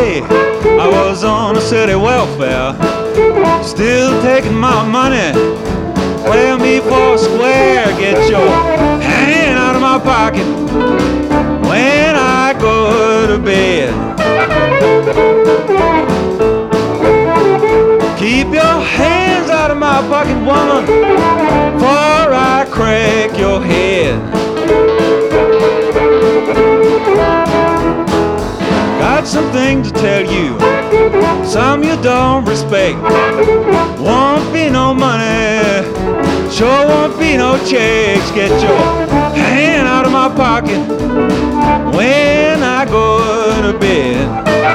day I was on the city welfare, still taking my money. Play me for a square, get your hand out of my pocket when I go to bed. Keep your hands out of my pocket, woman, before I crack your head. Got something to tell you, some you don't respect. Won't be no money, sure won't be no checks. Get your hand out of my pocket when I go to bed.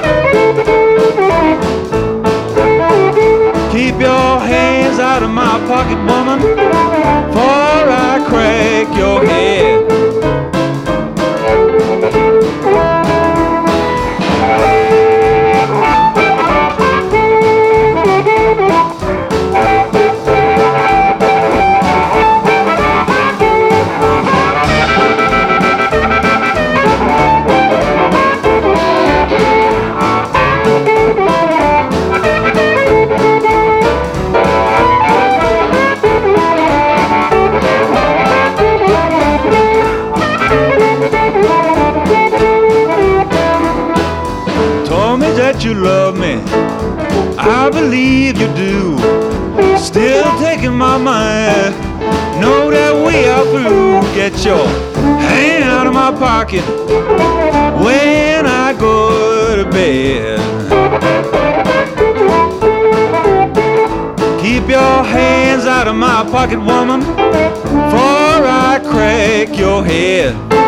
Keep your hands out of my pocket, woman, before I crack your head. That you love me, I believe you do. Still taking my money, know that we are through. Get your hand out of my pocket when I go to bed. Keep your hands out of my pocket, woman, before I crack your head.